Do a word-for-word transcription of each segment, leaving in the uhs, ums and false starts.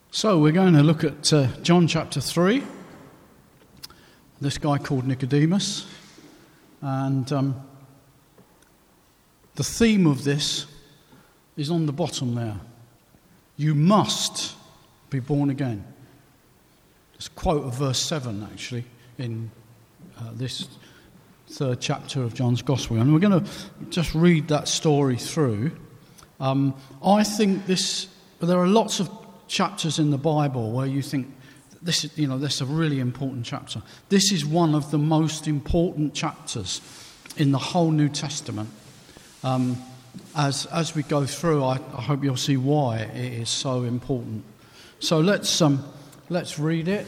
So we're going to look at uh, John chapter three, this guy called Nicodemus, and um, the theme of this is on the bottom there. You must be born again. It's a quote of verse seven, actually, in uh, this third chapter of John's Gospel. And we're going to just read that story through. Um, I think this, there are lots of chapters in the Bible where you think, this is, you know, this is a really important chapter. This is one of the most important chapters in the whole New Testament. Um, as as we go through, I, I hope you'll see why it is so important. So let's um, let's read it.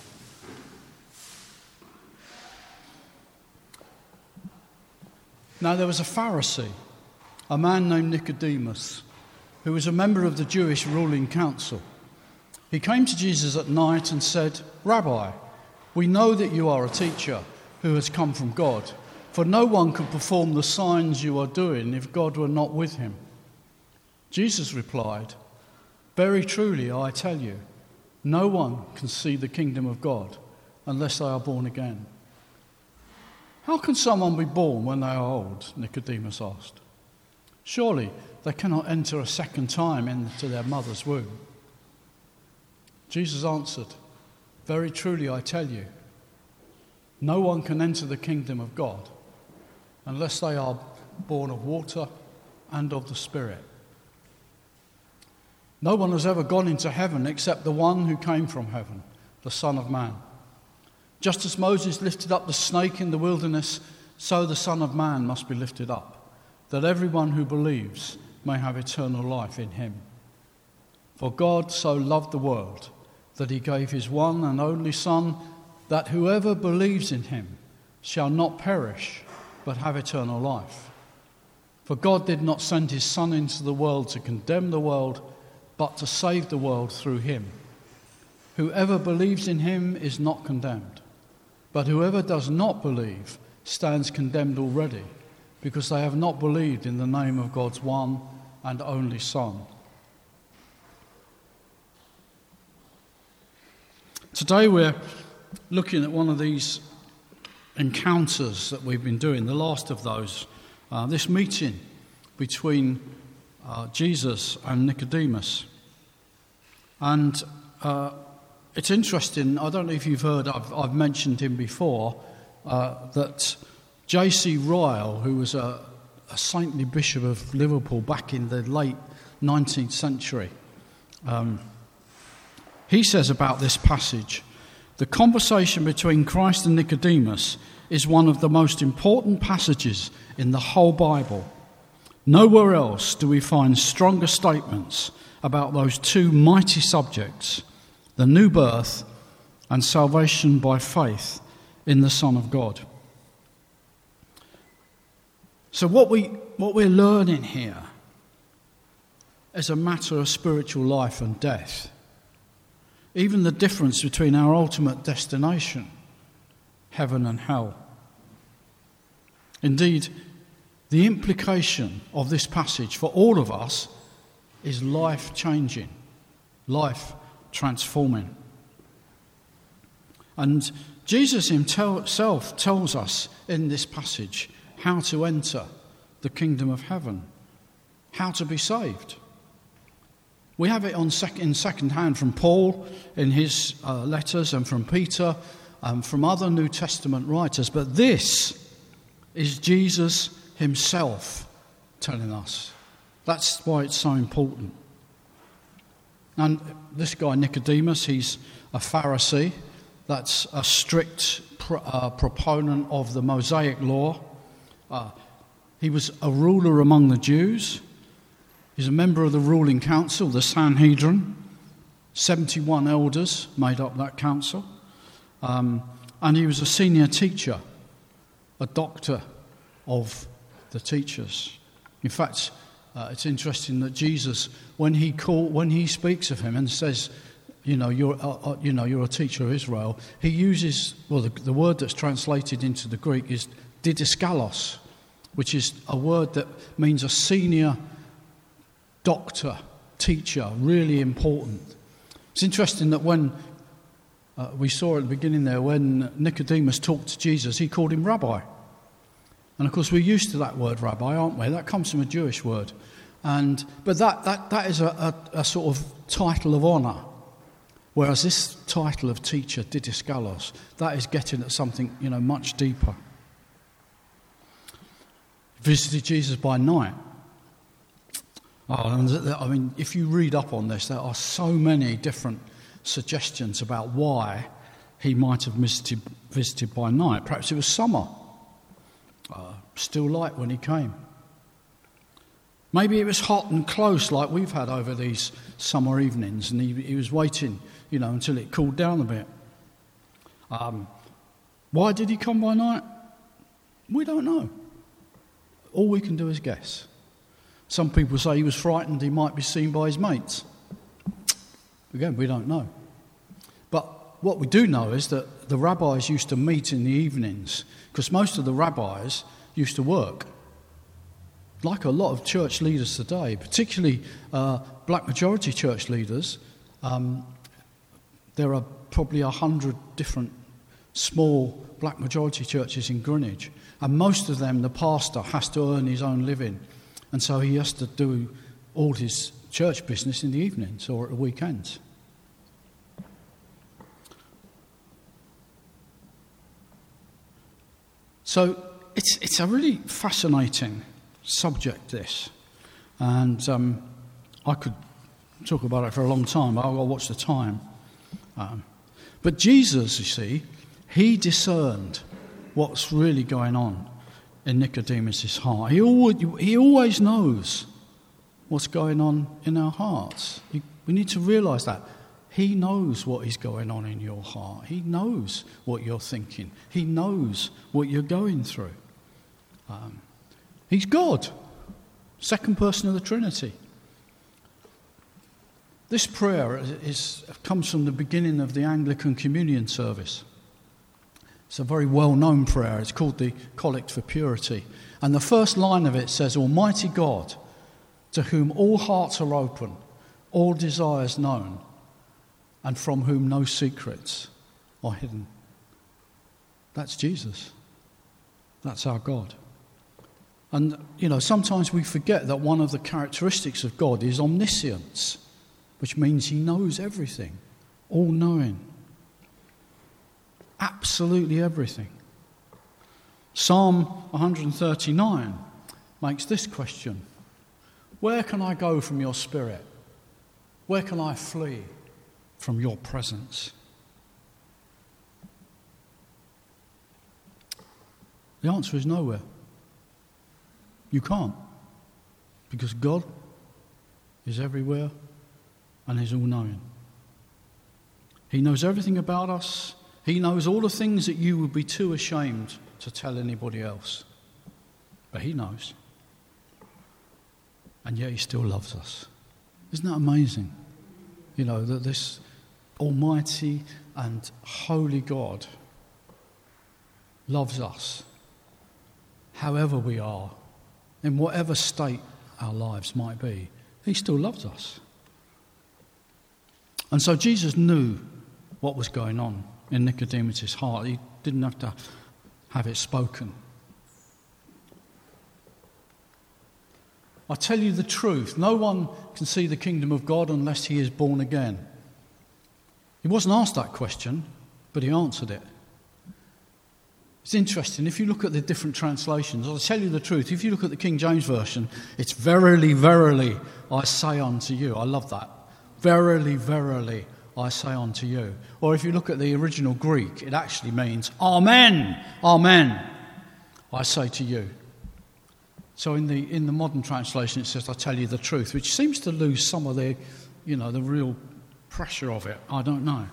Now there was a Pharisee, a man named Nicodemus, who was a member of the Jewish ruling council. He came to Jesus at night and said, "Rabbi, we know that you are a teacher who has come from God, for no one could perform the signs you are doing if God were not with him." Jesus replied, "Very truly I tell you, no one can see the kingdom of God unless they are born again." "How can someone be born when they are old?" Nicodemus asked. "Surely they cannot enter a second time into their mother's womb." Jesus answered, "Very truly I tell you, no one can enter the kingdom of God unless they are born of water and of the Spirit. No one has ever gone into heaven except the one who came from heaven, the Son of Man. Just as Moses lifted up the snake in the wilderness, so the Son of Man must be lifted up, that everyone who believes may have eternal life in him. For God so loved the world that he gave his one and only Son, that whoever believes in him shall not perish, but have eternal life. For God did not send his Son into the world to condemn the world, but to save the world through him. Whoever believes in him is not condemned, but whoever does not believe stands condemned already, because they have not believed in the name of God's one and only Son." Today we're looking at one of these encounters that we've been doing, the last of those, uh, this meeting between uh, Jesus and Nicodemus. And uh, it's interesting, I don't know if you've heard, I've, I've mentioned him before, uh, that J C Ryle, who was a, a saintly bishop of Liverpool back in the late nineteenth century, um, he says about this passage, "The conversation between Christ and Nicodemus is one of the most important passages in the whole Bible. Nowhere else do we find stronger statements about those two mighty subjects, the new birth and salvation by faith in the Son of God." So what we what we're learning here is a matter of spiritual life and death. Even the difference between our ultimate destination, heaven and hell. Indeed, the implication of this passage for all of us is life-changing, life-transforming. And Jesus himself tells us in this passage how to enter the kingdom of heaven, how to be saved. We have it on sec- in second hand from Paul in his uh, letters and from Peter and from other New Testament writers. But this is Jesus himself telling us. That's why it's so important. And this guy Nicodemus, he's a Pharisee. That's a strict pro- uh, proponent of the Mosaic law. Uh, he was a ruler among the Jews. He's a member of the ruling council, the Sanhedrin. seventy-one elders made up that council. Um, and he was a senior teacher, a doctor of the teachers. In fact, uh, it's interesting that Jesus, when he call, when he speaks of him and says, you know, you're, uh, uh, you know, you're a teacher of Israel, he uses, well, the, the word that's translated into the Greek is didaskalos, which is a word that means a senior doctor, teacher, really important. It's interesting that when uh, we saw at the beginning there, when Nicodemus talked to Jesus, he called him Rabbi. And of course, we're used to that word Rabbi, aren't we? That comes from a Jewish word. And but that, that, that is a, a, a sort of title of honour. Whereas this title of teacher, didaskalos, that is getting at something, you know, much deeper. Visited Jesus by night. Oh, and I mean, if you read up on this, there are so many different suggestions about why he might have visited, visited by night. Perhaps it was summer, uh, still light when he came. Maybe it was hot and close like we've had over these summer evenings, and he, he was waiting, you know, until it cooled down a bit. Um, why did he come by night? We don't know. All we can do is guess. Some people say he was frightened he might be seen by his mates. Again, we don't know. But what we do know is that the rabbis used to meet in the evenings, because most of the rabbis used to work. Like a lot of church leaders today, particularly uh, black majority church leaders, um, there are probably a hundred different small black majority churches in Greenwich, and most of them the pastor has to earn his own living, and so he has to do all his church business in the evenings or at the weekends. So it's it's a really fascinating subject, this, and um, I could talk about it for a long time, but I'll watch the time. Um, but Jesus, you see, he discerned what's really going on in Nicodemus' heart. He always, he always knows what's going on in our hearts. You, we need to realise that. He knows what is going on in your heart. He knows what you're thinking. He knows what you're going through. Um, He's God, second person of the Trinity. This prayer is, is, comes from the beginning of the Anglican Communion service. It's a very well-known prayer. It's called the Collect for Purity. And the first line of it says, Almighty God, to whom all hearts are open, all desires known, and from whom no secrets are hidden. That's Jesus. That's our God. And, you know, sometimes we forget that one of the characteristics of God is omniscience, which means he knows everything, all-knowing, absolutely everything. Psalm one thirty-nine makes this question: where can I go from your spirit? Where can I flee from your presence? The answer is nowhere. You can't, because God is everywhere and is all-knowing. He knows everything about us. He knows all the things that you would be too ashamed to tell anybody else. But he knows. And yet he still loves us. Isn't that amazing? You know, that this almighty and holy God loves us, however we are, in whatever state our lives might be. He still loves us. And so Jesus knew what was going on in Nicodemus' heart. He didn't have to have it spoken. I tell you the truth, no one can see the kingdom of God unless he is born again. He wasn't asked that question, but he answered it. It's interesting, if you look at the different translations, I'll tell you the truth, if you look at the King James Version, it's verily, verily, I say unto you. I love that. Verily, verily, I say unto you. Or if you look at the original Greek, it actually means, Amen, Amen, I say to you. So in the in the modern translation it says, I tell you the truth, which seems to lose some of the, you know, the real pressure of it. I don't know.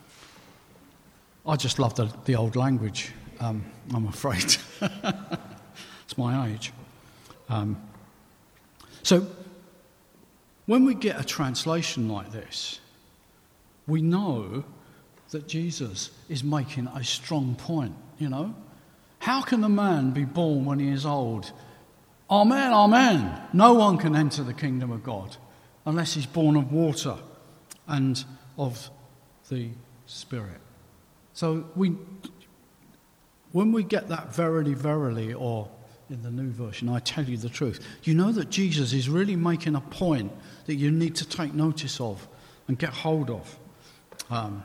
I just love the, the old language. Um, I'm afraid. It's my age. Um, so, when we get a translation like this, we know that Jesus is making a strong point, you know. How can a man be born when he is old? Amen, amen. No one can enter the kingdom of God unless he's born of water and of the Spirit. So we, when we get that verily, verily, or in the new version, I tell you the truth, you know that Jesus is really making a point that you need to take notice of and get hold of. Um,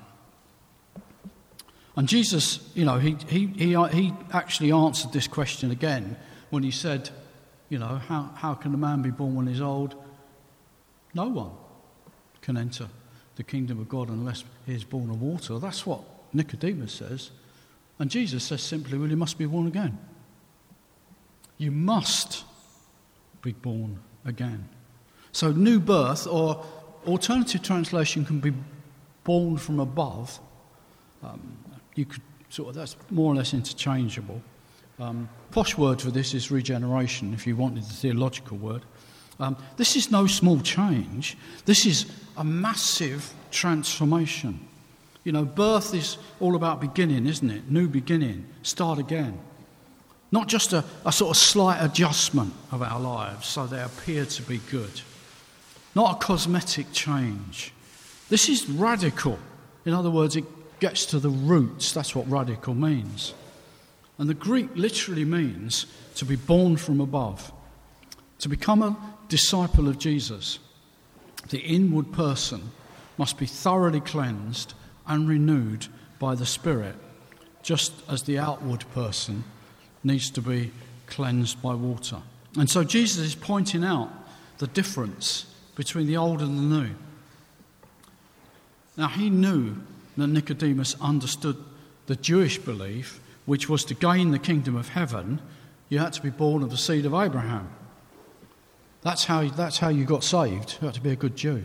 and Jesus, you know, he, he, he, he actually answered this question again when he said, you know, how, how can a man be born when he's old? No one can enter the kingdom of God unless he is born of water. That's what Nicodemus says. And Jesus says simply, well, you must be born again. You must be born again. So new birth, or alternative translation can be born from above. Um, you could sort of, that's more or less interchangeable. Um, posh word for this is regeneration, if you wanted the theological word. Um, this is no small change. This is a massive transformation. You know, birth is all about beginning, isn't it? New beginning, start again. Not just a, a sort of slight adjustment of our lives so they appear to be good. Not a cosmetic change. This is radical. In other words, it gets to the roots. That's what radical means. And the Greek literally means to be born from above. To become a disciple of Jesus, the inward person must be thoroughly cleansed and renewed by the Spirit, just as the outward person needs to be cleansed by water. And so Jesus is pointing out the difference between the old and the new. Now, he knew that Nicodemus understood the Jewish belief, which was to gain the kingdom of heaven, you had to be born of the seed of Abraham. That's how, that's how you got saved. You had to be a good Jew.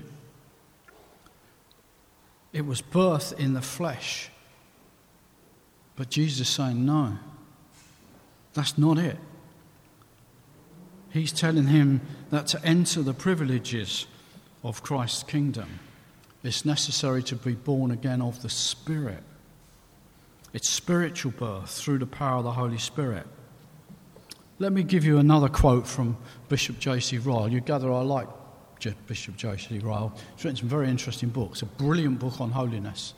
It was birth in the flesh. But Jesus is saying, no, that's not it. He's telling him that to enter the privileges of Christ's kingdom, it's necessary to be born again of the Spirit. It's spiritual birth through the power of the Holy Spirit. Let me give you another quote from Bishop J C Ryle. You gather I like Bishop J C Ryle. He's written some very interesting books, a brilliant book on holiness.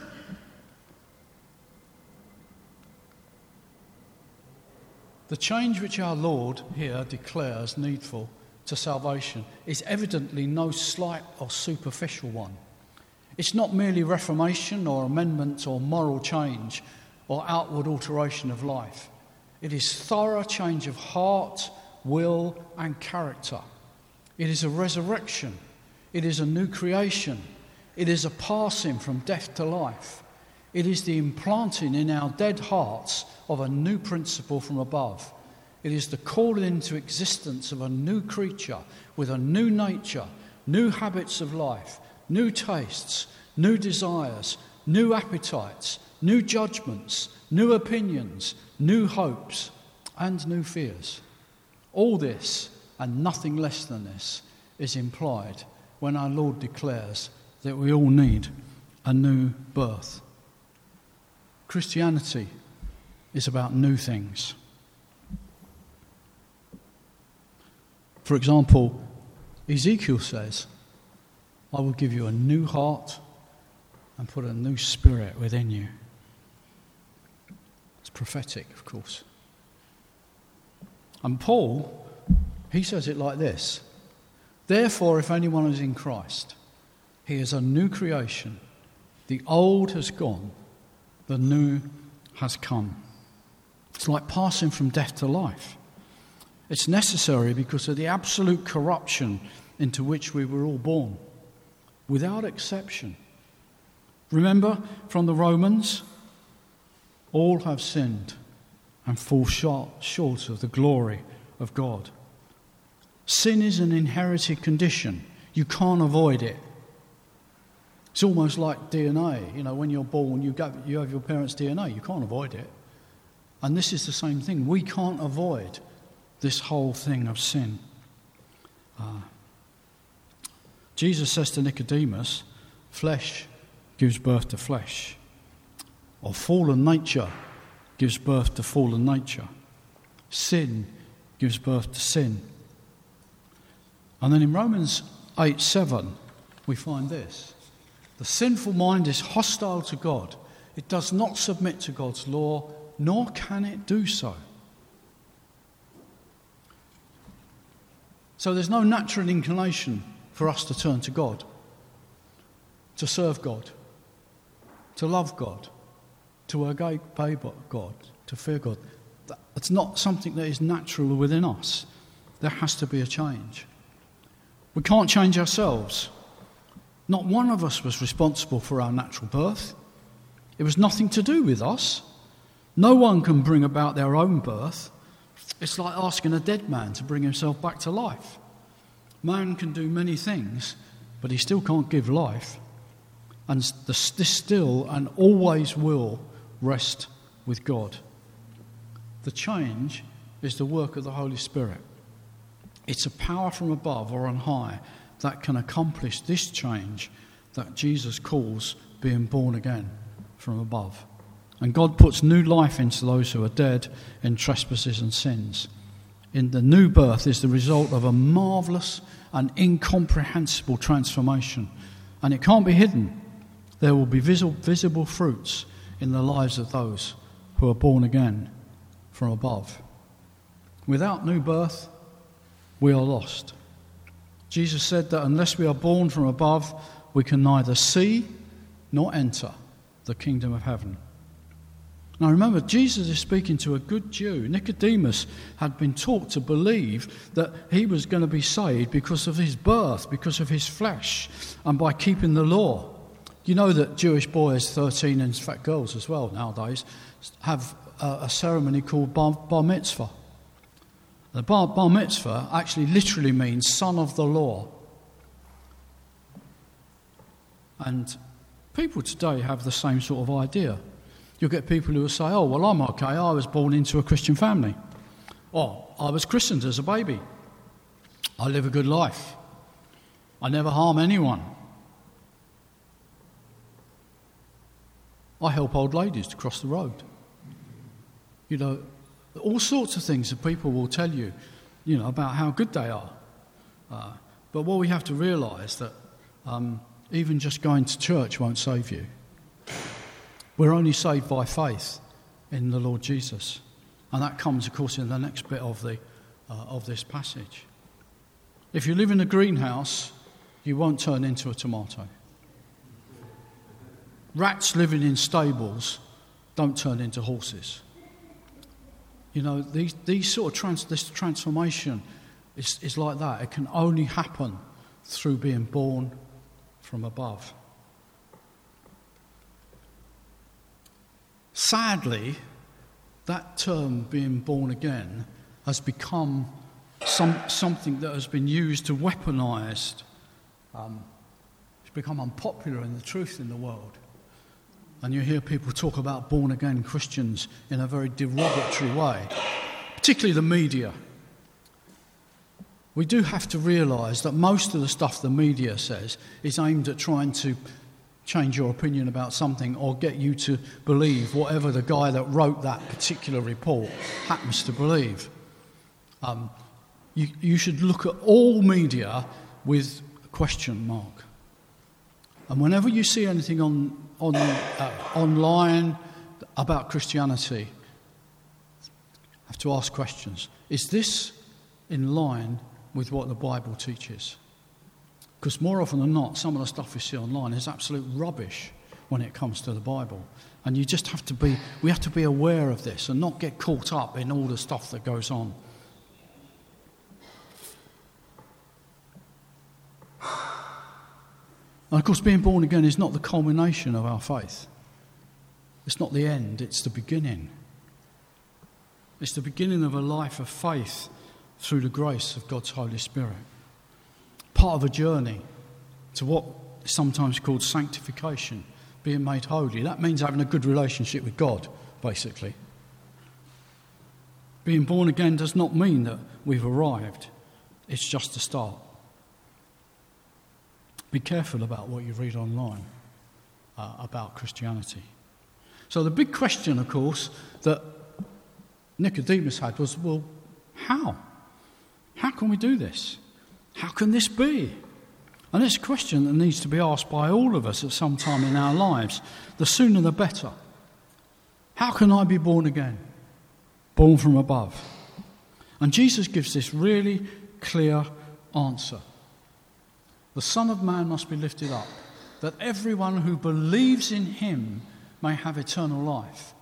The change which our Lord here declares needful to salvation is evidently no slight or superficial one. It's not merely reformation or amendment or moral change or outward alteration of life. It is thorough change of heart, will, and character. It is a resurrection. It is a new creation. It is a passing from death to life. It is the implanting in our dead hearts of a new principle from above. It is the calling into existence of a new creature with a new nature, new habits of life, new tastes, new desires, new appetites, new judgments, new opinions, new hopes, and new fears. All this, and nothing less than this, is implied when our Lord declares that we all need a new birth. Christianity is about new things. For example, Ezekiel says, I will give you a new heart and put a new spirit within you. It's prophetic, of course. And Paul, he says it like this: therefore, if anyone is in Christ, he is a new creation. The old has gone, the new has come. It's like passing from death to life. It's necessary because of the absolute corruption into which we were all born, without exception. Remember from the Romans, all have sinned and fall short, short of the glory of God. Sin is an inherited condition. You can't avoid it. It's almost like D N A. You know, when you're born, you have, you have your parents' D N A. You can't avoid it. And this is the same thing. We can't avoid this whole thing of sin. Uh, Jesus says to Nicodemus, flesh gives birth to flesh, or fallen nature gives birth to fallen nature. Sin gives birth to sin. And then in Romans eight seven, we find this. The sinful mind is hostile to God. It does not submit to God's law, nor can it do so. So there's no natural inclination for us to turn to God, to serve God, to love God, to obey God, to fear God. It's not something that is natural within us. There has to be a change. We can't change ourselves. Not one of us was responsible for our natural birth. It was nothing to do with us. No one can bring about their own birth. It's like asking a dead man to bring himself back to life. Man can do many things, but he still can't give life. And this still and always will rest with God. The change is the work of the Holy Spirit. It's a power from above or on high that can accomplish this change that Jesus calls being born again from above. And God puts new life into those who are dead in trespasses and sins. In the new birth is the result of a marvellous and incomprehensible transformation. And it can't be hidden. There will be visible, visible fruits in the lives of those who are born again from above. Without new birth, we are lost. Jesus said that unless we are born from above, we can neither see nor enter the kingdom of heaven. Now remember, Jesus is speaking to a good Jew. Nicodemus had been taught to believe that he was going to be saved because of his birth, because of his flesh, and by keeping the law. You know that Jewish boys, thirteen, and in fact girls as well nowadays, have a, a ceremony called bar, bar mitzvah. The bar, bar mitzvah actually literally means son of the law. And people today have the same sort of idea. You'll get people who will say, oh, well, I'm okay, I was born into a Christian family. Or, I was christened as a baby. I live a good life. I never harm anyone. I help old ladies to cross the road. You know, all sorts of things that people will tell you, you know, about how good they are. Uh, but what we have to realise that um, even just going to church won't save you. We're only saved by faith in the Lord Jesus. And that comes, of course, in the next bit of the uh, of this passage. If you live in a greenhouse, you won't turn into a tomato. Rats living in stables don't turn into horses. You know, these these sort of trans, this transformation is, is like that. It can only happen through being born from above. Sadly, that term, being born again, has become some, something that has been used to weaponise. Um, it's become unpopular in the truth in the world. And you hear people talk about born-again Christians in a very derogatory way, particularly the media. We do have to realise that most of the stuff the media says is aimed at trying to change your opinion about something or get you to believe whatever the guy that wrote that particular report happens to believe. Um, you, you should look at all media with a question mark. And whenever you see anything on, on uh, online about Christianity, you have to ask questions. Is this in line with what the Bible teaches? Because more often than not, some of the stuff we see online is absolute rubbish when it comes to the Bible. And you just have to be, we have to be aware of this and not get caught up in all the stuff that goes on. And of course, being born again is not the culmination of our faith. It's not the end, it's the beginning. It's the beginning of a life of faith through the grace of God's Holy Spirit. Part of a journey to what is sometimes called sanctification, being made holy. That means having a good relationship with God, basically. Being born again does not mean that we've arrived. It's just a start. Be careful about what you read online uh, about Christianity. So the big question, of course, that Nicodemus had was, well, how? How can we do this? How can this be? And it's a question that needs to be asked by all of us at some time in our lives. The sooner the better. How can I be born again? Born from above. And Jesus gives this really clear answer. The Son of Man must be lifted up, that everyone who believes in him may have eternal life.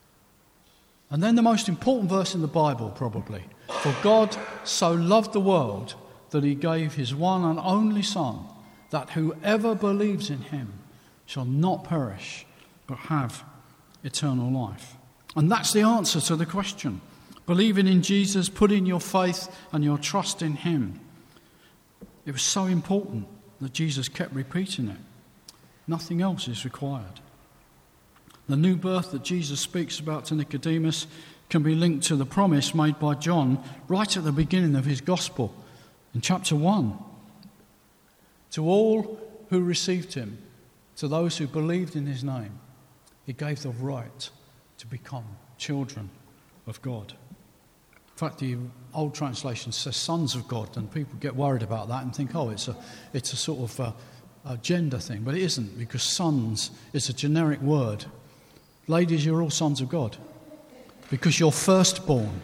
And then the most important verse in the Bible, probably. For God so loved the world that he gave his one and only Son, that whoever believes in him shall not perish, but have eternal life. And that's the answer to the question. Believing in Jesus, putting your faith and your trust in him. It was so important that Jesus kept repeating it. Nothing else is required. The new birth that Jesus speaks about to Nicodemus can be linked to the promise made by John right at the beginning of his gospel, in chapter one. To all who received him, to those who believed in his name, he gave the right to become children of God. In fact, the old translation says sons of God, and people get worried about that and think, oh, it's a, it's a sort of a, a gender thing. But it isn't, because sons is a generic word. Ladies, you're all sons of God, because you're firstborn.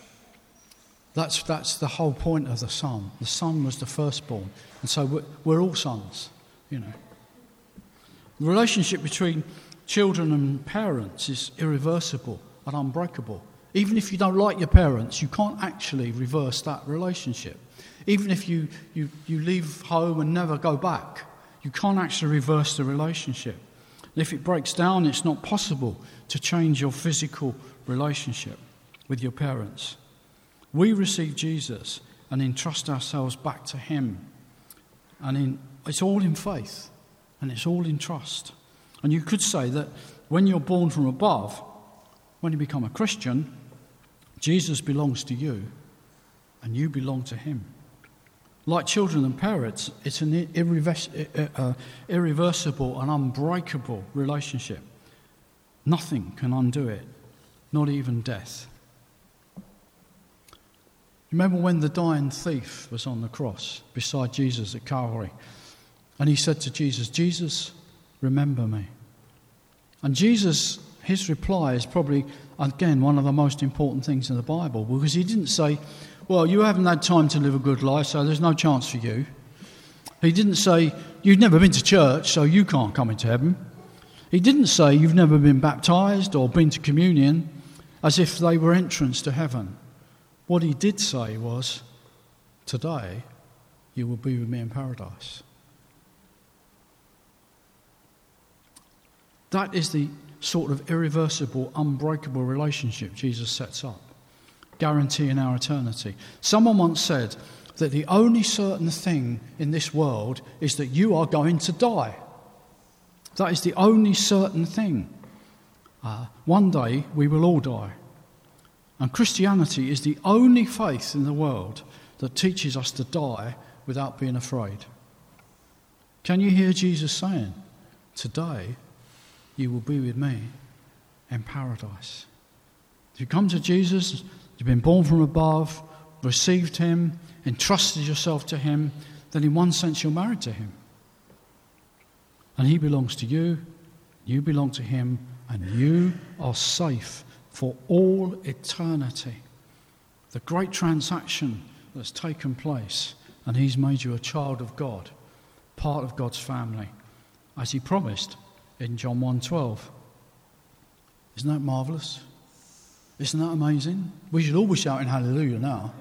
That's, that's the whole point of the Son. The Son was the firstborn. And so we're, we're all sons, you know. The relationship between children and parents is irreversible and unbreakable. Even if you don't like your parents, you can't actually reverse that relationship. Even if you, you, you leave home and never go back, you can't actually reverse the relationship. And if it breaks down, it's not possible to change your physical relationship with your parents. We receive Jesus and entrust ourselves back to him. And in, it's all in faith, and it's all in trust. And you could say that when you're born from above, when you become a Christian, Jesus belongs to you, and you belong to him. Like children and parents, it's an irrevers- uh, irreversible and unbreakable relationship. Nothing can undo it, not even death. Remember when the dying thief was on the cross beside Jesus at Calvary, and he said to Jesus, Jesus, remember me. And Jesus, his reply is probably, again, one of the most important things in the Bible, because he didn't say, well, you haven't had time to live a good life, so there's no chance for you. He didn't say, you've never been to church, so you can't come into heaven. He didn't say, you've never been baptised or been to communion, as if they were entrance to heaven. What he did say was, today you will be with me in paradise. That is the sort of irreversible, unbreakable relationship Jesus sets up, guaranteeing our eternity. Someone once said that the only certain thing in this world is that you are going to die. That is the only certain thing. Uh, one day we will all die. And Christianity is the only faith in the world that teaches us to die without being afraid. Can you hear Jesus saying, today you will be with me in paradise? If you come to Jesus, you've been born from above, received him, entrusted yourself to him, then in one sense you're married to him. And he belongs to you, you belong to him, and you are safe for all eternity. The great transaction that's taken place, and he's made you a child of God, part of God's family, as he promised in John one twelve. Isn't that marvellous? Isn't that amazing? We should all be shouting hallelujah now.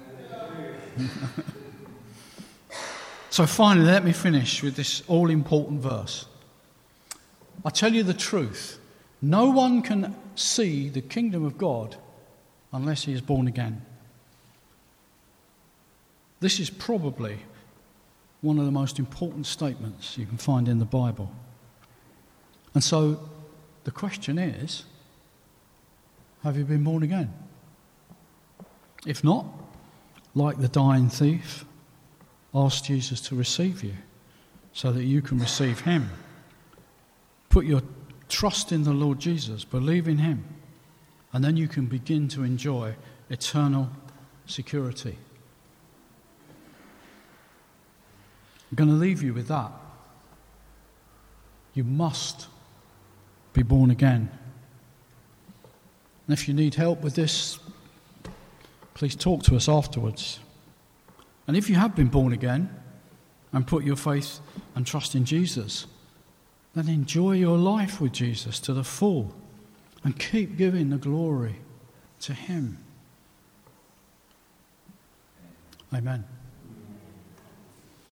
So finally, let me finish with this all-important verse. I tell you the truth, no one can see the kingdom of God unless he is born again. This is probably one of the most important statements you can find in the Bible. And so the question is, have you been born again? If not, like the dying thief, ask Jesus to receive you so that you can receive him. Put your trust in the Lord Jesus, believe in him, and then you can begin to enjoy eternal security. I'm going to leave you with that. You must be born again. And if you need help with this, please talk to us afterwards. And if you have been born again and put your faith and trust in Jesus, then enjoy your life with Jesus to the full and keep giving the glory to him. Amen.